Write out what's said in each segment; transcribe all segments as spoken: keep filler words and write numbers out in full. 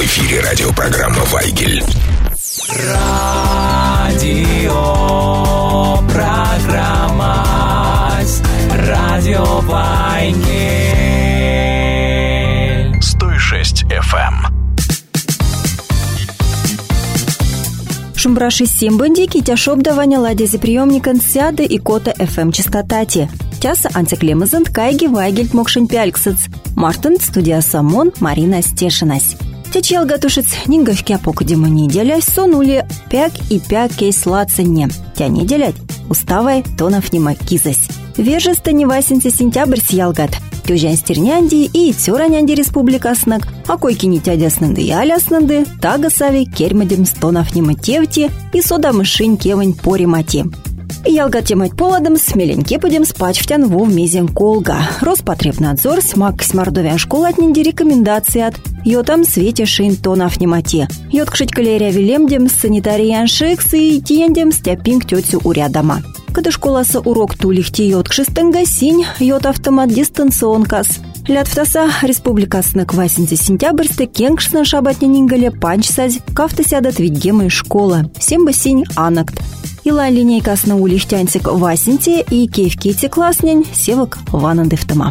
В эфире радиопрограмма «Вайгель». Радио программа Радио Вайгель. сто шесть эф эм. Шумбраши сембанди китяшоп даваня ладези приемникан сяды и кота эф эм частотати. Тяса антиклемазант кайги Вайгель мокшин пяльксыц. Мартин студия Самон Марина Стешинась. Течел гатушец нинговки покудему неделясь сонули пяк и пяк кейс лацанне. Тя неделять уставай тонов нема кизась. Вежеста не васенце сентябрь сиялгат. Тюжан стернянди и тюранянди республикаснак, а койки не тядяснанды и аляснанды, тагасави кермадем стонов нема тевти и сода мышинь кевань поримати. Ялгат темать поладом смеленьке будем спать в тянву в мезен колга. Роспотребнадзор смак с мордовян школ отнинди рекомендации от йотам свете шин тонов немате. Йот кшить калерия вилемдем санитариян шекс и тиендем стяпинг тетю урядама. Когда школаса урок тулихти йот кшистенга синь, йот автомат дистанционкас. Лят втаса республикасны квасинцы сентябрьсты кенгшна шабатня нингале панчсазь кафтасядат видгемы школа. Всем бы синь анакт. Ила линейкасна улихтянцик васинте и кейвкити класснянь севок ванандыфтама.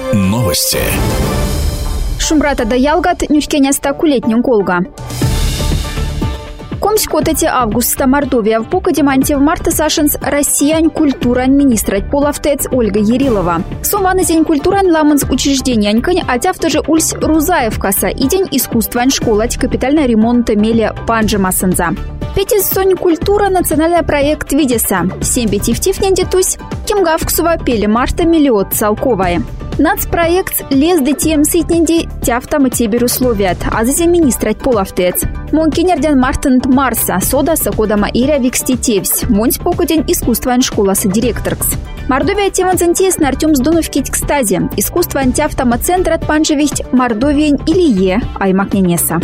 Новости. Шумбрата да ялгат нюшкеня стакулетним колга. Комскотати августа Мордовия в Бука Демантьев марта Сашинс Россиян культуран министрать Полавтец Ольга Ярилова. Сумана день культуран ламанс учреждения анькань, а тяфтаже ульс Рузаевкаса и день искусстван школать капитального ремонта мели Панджимасанза. Петис сонь культура национальный проект Видеса. Семь бетивтив нендитусь, кемгавксува пели марта миллиот салковая. Нацпроект лез де тем ситненди тяфтам тебе условият, а за министрать Полавтец. Монкинерден Мартин Марса, сода сакодама иря викститевс, монсь покодень искусстван школа со директоркс. Мордовия тема зантес на Артем Сдунов кстати, искусство антяфтама центр от панжевихть Мордовиень или е, аймак ненеса.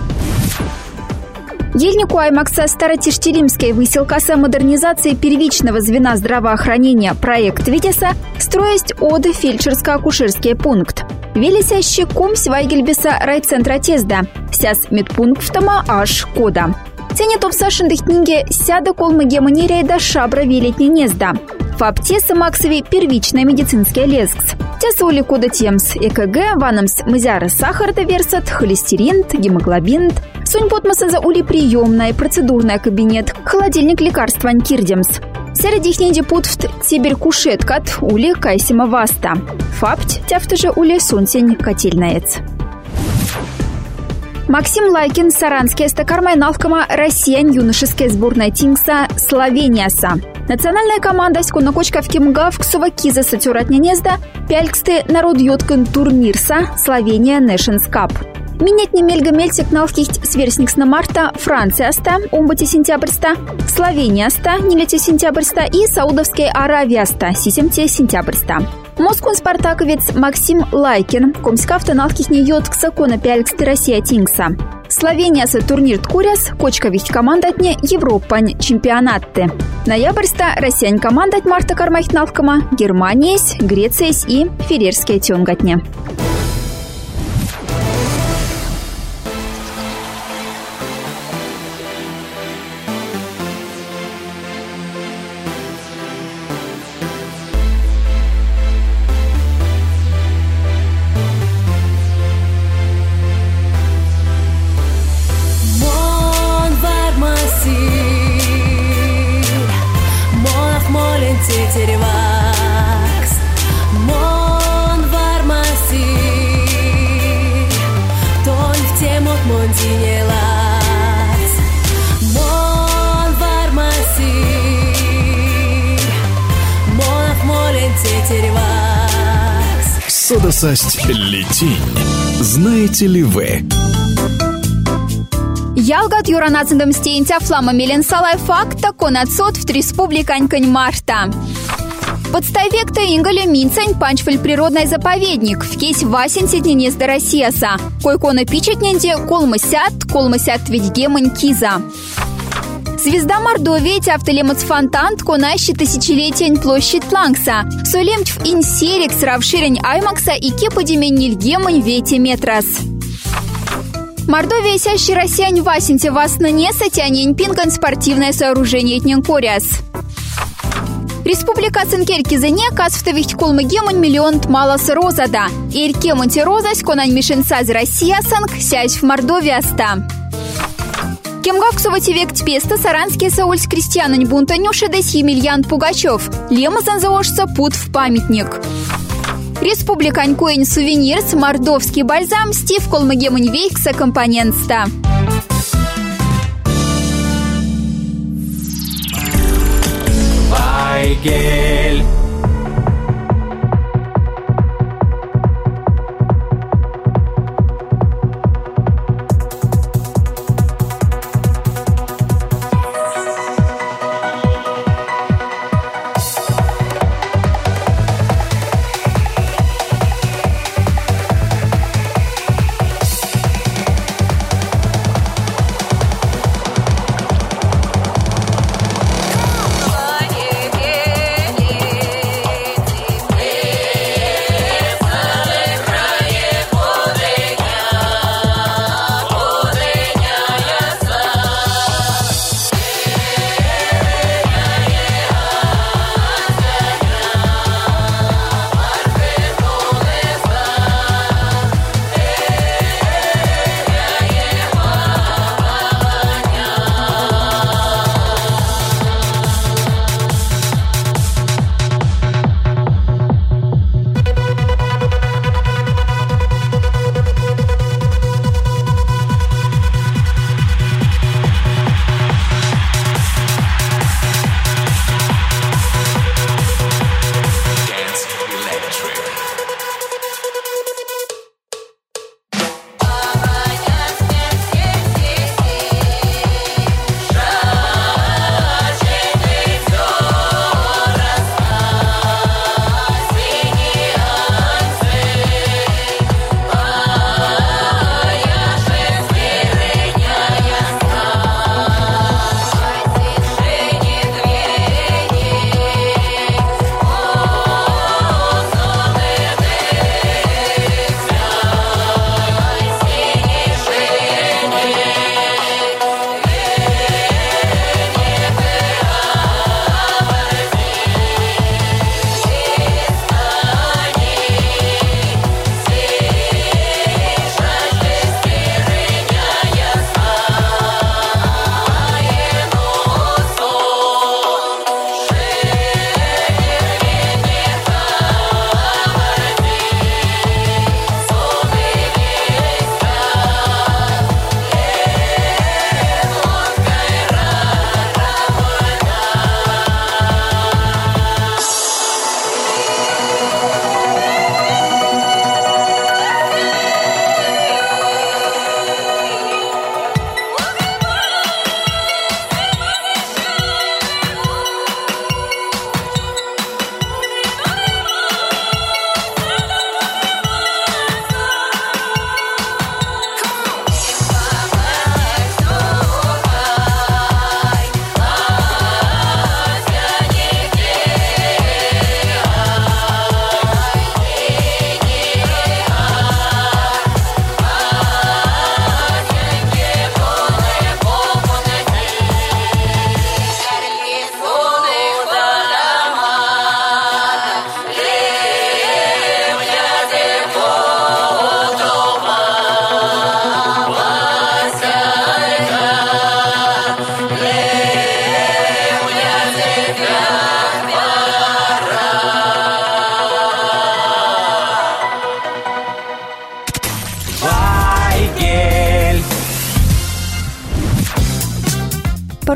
Ельнику Аймакса Старотиштиримской выселкаса модернизации первичного звена здравоохранения проект Витеса строесть от фельдшерско-акушерский пункт. Велисящий кумсь Вайгельбеса райцентра Тезда, сяс медпунктама аж кода. Ценит обсашенных книги сяда колмы гемонерия да шабра велетни незда. Фаптеса Максови первичная медицинская лескс. Тяса ули кода темс ЭКГ, ванамс мазяра сахар да версат, холестерин, гемоглобин. Сунь потмаса за ули приемная, процедурная кабинет, холодильник лекарства кирдемс. Среди их неди путфт тибер кушеткат ули кайсима васта. Фапт тяфтаже ули сунсень котельнаец. Максим Лайкин, Саранский эстакармай навкама Россиян юношеская сборная Тингса Словениаса. Национальная команда сконокочка в Кимгав ксова киза сатюратня незда пяльксты народ йоткан турнирса Словения Nations Cup. Минетни мельга мельтик налкихть сверстникс на марта Францияста, омбати сентябрьста, Словенияста, нелете сентябрьста и Саудовской Аравияста, сисемте сентябрьста. Москун спартаковец Максим Лайкин, комскавта налкихни йоткса кона пяльксты Россия Тингса. Словенияса турнир ткуряс, кочковихть командатне Европань чемпионатты. Ноябрьста россиян командать марта кармахт навкама Германиес, Грециес и Ферерские тёнгатне. Содосасть летинь. Знаете ли вы? Ялгат юранацындым стеинтя флама мелен салай факта конацот в республиканькань марта. Подставекта ингаля минцань панчфель природный заповедник в кейс васень сетненезда Россияса. Койкона пичетненде колмысят, колмысят ведь гемань киза. Звезда Мордовии тяфтелемац фонтант конащи тысячелетень площадь Лангса. Солемтьв инсерикс равширень Аймакса и кеподемень нильгемань вейте метрас. Мордовия сящий россиян васенте вас нанеса тянень пинган спортивное сооружение этненкоряс. Республика Цинкеркизене касвтовихть колмы гемань миллион малас розада. Иркемонти розась конань мишенцаз Россия санг сясь в Мордовии аста. Кемгавксова тивект песта саранские саульс крестьянань бунтанюши десь Емельян Пугачев. Лемазан заошся пут в памятник. Республикань коень сувенирс мордовский бальзам стив колмагемань вейкса компонентста. Вайгель.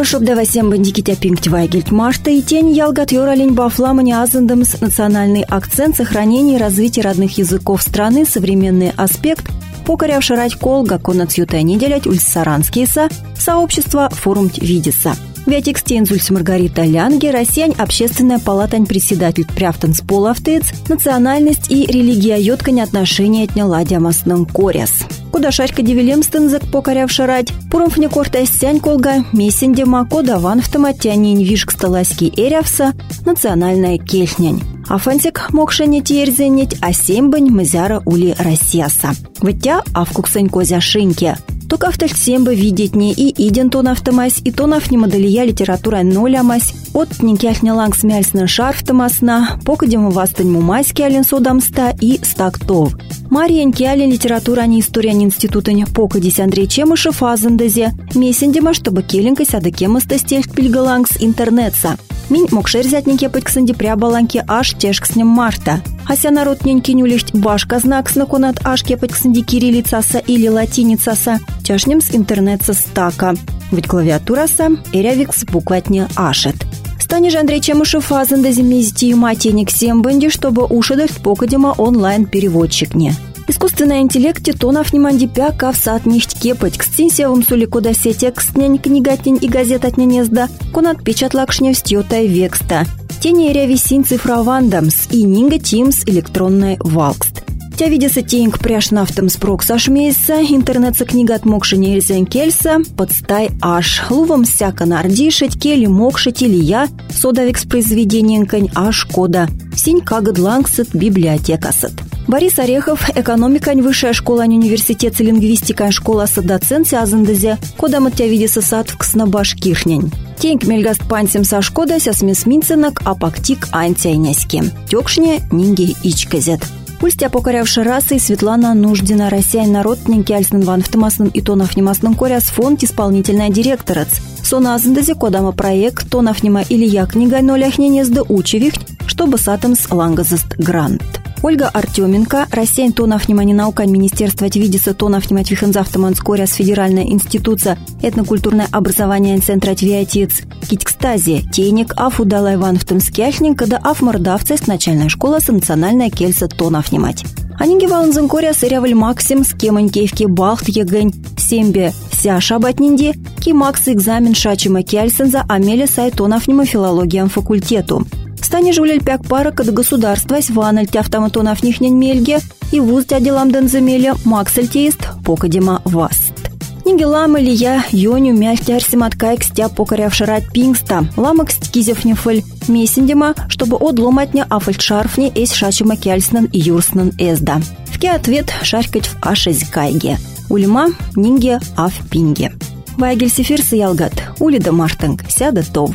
шобдава сембен дикитя пинкть вайгельт Марта и тень ялгат ёралень бафламани азандамс национальный акцент сохранения и развития родных языков страны, современный аспект, покорявший рать колга конацюта неделять ульсаранскийса, сообщество форум видиса. Вятикстензульс Маргарита Лянге, россиян общественная палатань председатель пряфтанс полавтец, национальность и религия йоткань отношения отняла дямасным коряс. Куда шарька девелемстензак покорявший рать, пурумфне корта стянь колга, месендема, кода ван в томатянин вишк сталаський эрявса, национальная кельнянь. Афансик мокшене тierзенить, а сембань мазяра ули Россияса. Вытя авкуксень козя шинке. Только автальсемба видеть не и иден тон автомась, и тон автомоделия литература нолямась, от никяхня лангс мяльсна шарфтамасна, покадему вастань мумайски ален содамста и стактов. Марьян киален литература не история не института не покадись Андрей Чемышев азандазе, месендема, чтобы келенка сяда кемоста стельт пильгалангс интернетса. Минь мокшер зятнике пытьксанди прябаланки аж тяжк с ним марта. Ася народ неньки нюлихть башка знак снаконат аж кепытьксанди кириллицаса или латиницаса, тяжнем с интернетса стака. Ведь клавиатураса эрявикс букватне ашет. Станешь Андрей Чемышев азандазе мезти матенек сембенди, чтобы ушедать покадема онлайн-переводчик не. Искусственный интеллект тонов неманди пяка в сад нихть кепать к стинсевым сули куда сетек снянь книгатнень и газет от ненезда, конат печат лакшня встётай векста. Тени ряви синь цифровандамс и нинга тимс электронной валкст. Тя видится теньк пряш нафтам спрок сашмейса, интернет-са книга от мокшения эльзен кельса, подстай аж. Лувом всяко нардишить, кели мокшить или я, содавикс произведениенкань аж кода. Синь кагадлангсет библиотекасет. Борис Орехов, экономикань, высшая школа, университет, лингвистика, школа садоценси азандазе, кода матя видится садвкс на башкирнянь. Теньк мельгаст пансем са шкода ся смесминценок апактик антяйняськи. Тёкшне нинги ичказет. Пульстя покорявши расы Светлана Нуждина, россиян народненьки альснен ван втымасным и тонов немасным коряс фонд исполнительная директорец. Сона азандазе кодама проект тонов нема или я книга ноляхнение сда учевихть, чтобы сатамс лангазаст грант. Ольга Артеменко, россиян тонов внимания наука Министерства Твидиса тонов внимать Вихензавтаманскоряс Федеральная институция этнокультурное образование Центра Твиатиц Китькстази, тейник аф удала Иван в Томскяхнин, когда аф мордавцест начальная школа с национальная кельса тонов внимать. Анинги валанзанкоряс эряваль максим с кеманькевки балхт егень сембе ся шабатнинди ки макс экзамен шачима кельсенза амеля сай тонов внима филологиям факультету. Стане жулель пяк пара кад государства сванальть автоматонов нихнень мельге и вуз дядилам денземеля максальтеист покадема васт. Нинги ламы ли я йоню мяльтярсим откайк стя покорявши рать пингста, ламак стикизев нефаль месендема, чтобы одломатня афальтшарфни эс шачима кяльснан и юрснан эзда. Вке ответ шарькать в ашезь кайге. Улима нинге аф пинге. Вайгель сефирсы ялгат, улида мартанг, сяда тов.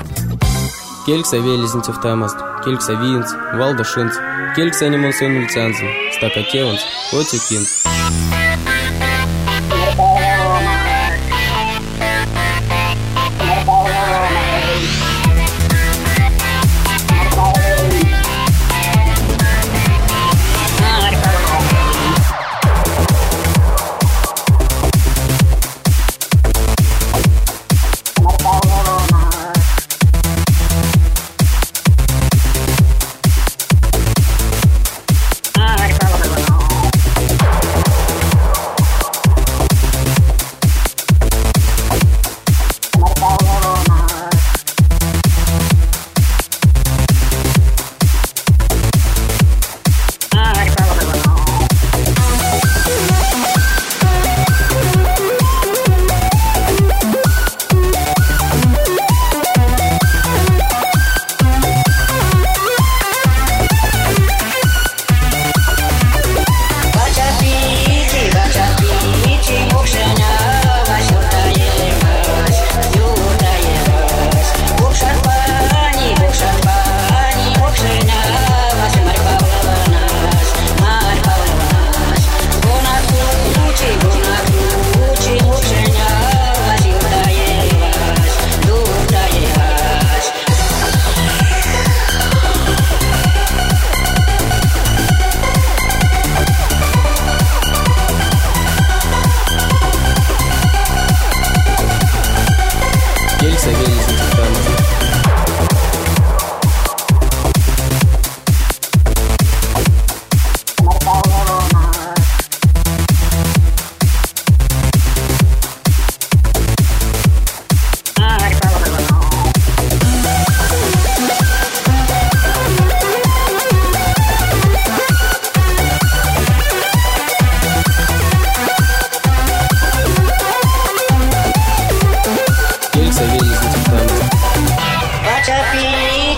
Келькса велезинцев таймаст, келькса виинц, валда шинц, келькса анимонсен ульцянзен, стака кеванс, оти кинц.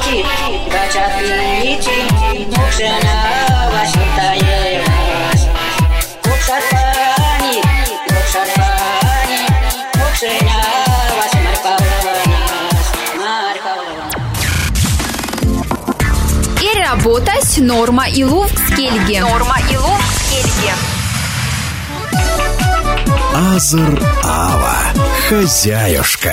И работать Норма и Лув с Кельги. Норма и Лув с Кельги. Азер Ава. Хозяюшка.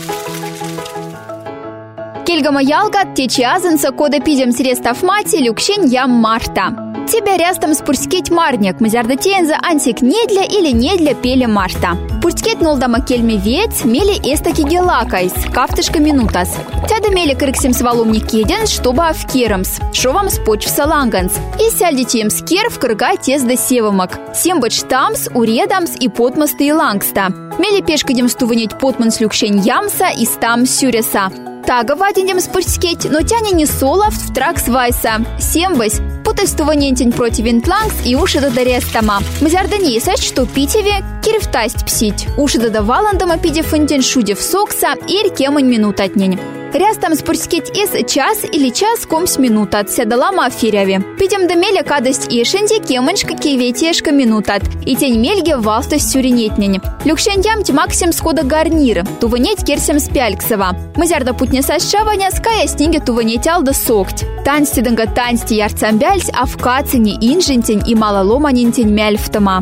Кельгама ялгат течи азынса кода пидем средстав мати люкшень ям марта. Тебя рястом спурскеть марняк, мазярда тенза антик недля или недля пеле марта. Пурскеть нолдама кельме вец, мели эстаки гелакайс, кафтышка минутас. Тяда мели крыксим свалумни кеден, чтобы авкерамс, шовам споч в саланганс. И сяльдитием скер в кырга тез да севамак. Сембач штамс, уредамс и потмаста и лангста. Мели пешкадем стуванить потманс люкшень ямса и стам сюреса. Тага вадиндем спурскеть, но тяне не солов в тракс вайса. Сембась, путастуванентень против интлангс и уши да рестама. Мазярда несач, что питеве, кирифтасть псить. Уши да валандама пидефынтень шудев сокса и ркемань минут отнень. Рястам спурскеть из час или час комс минут от седалама афиряви. Пидем да меля кадость ишенди кеманшка киветешка минут от. И тень мельге валстость сюренетнень. Люкшендям тимаксим схода гарнир. Туванеть керсим спяльксова. Мазярда путня сашчаваня ская снеге туванеть алда сокть. Тансти данга тансти ярцамбяльсь, а в кацине инжентень и малоломанентень мяльфтама.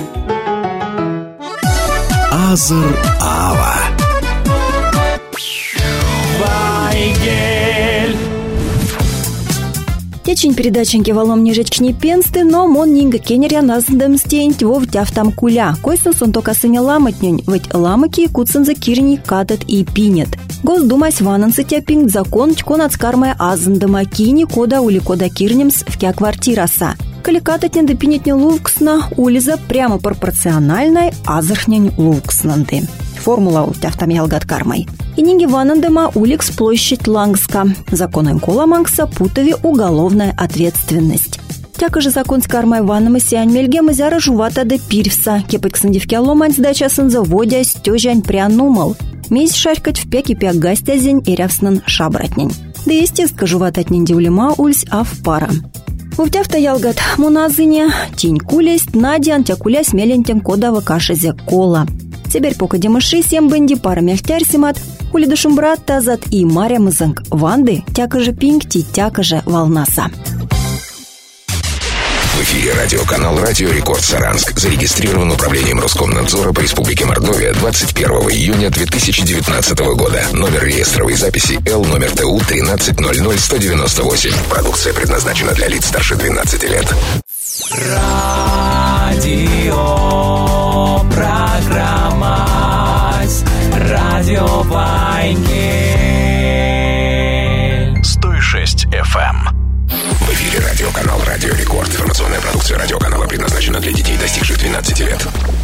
Азер Ава. Течень передаченьки валом нижечкни пенсты, но мон нинга кенеря наздам стеньть вов тяфтам куля. Койсын сон тока сыня ламатнюнь, ведь ламаки куцын за кирни катат и пинет. Госдумась ванансы тяпинг закон чкон отскармая азындама кини кода ули кода кирнемс в кя квартираса. Каликатат не допинетня лувксна улиза прямо пропорциональной азархнень лувкснанды. Формула у тяфтам ялгат кармай. И нинги ванандама уликс площадь лангска. Законом коламангса путови уголовная ответственность. Тяка же закон с кармай ваннама сиань мельге мазяра жувата де пирвса. Кепать ксандивки аломань сдача сын заводя стёжань прянумал. Месь шарькать в пяки пяк гастязень и рявснан шабратнень. Да естественно жуватать нинди улема ульсь а в пара. Увтявта ялгат муназыне, тень кулесть, надян тякуля смелентен кодава кашезе кола. Теперь пока демыши сем бенди пара мягтярсимат, ули душум брат тазат и маря мызанг ванды, тяка же пинкти, тяка же волнаса. В эфире радиоканал «Радио Рекорд Саранск». Зарегистрирован управлением Роскомнадзора по Республике Мордовия двадцать первого июня две тысячи девятнадцатого года. Номер реестровой записи Л номер Т У тринадцать ноль ноль сто девяносто восемь. Продукция предназначена для лиц старше двенадцати лет. Радио программа Радио Вайнгель сто шесть эф эм. В эфире радиоканал «Радио Рекорд». Информационная продукция радиоканала предназначена для детей, достигших двенадцати лет.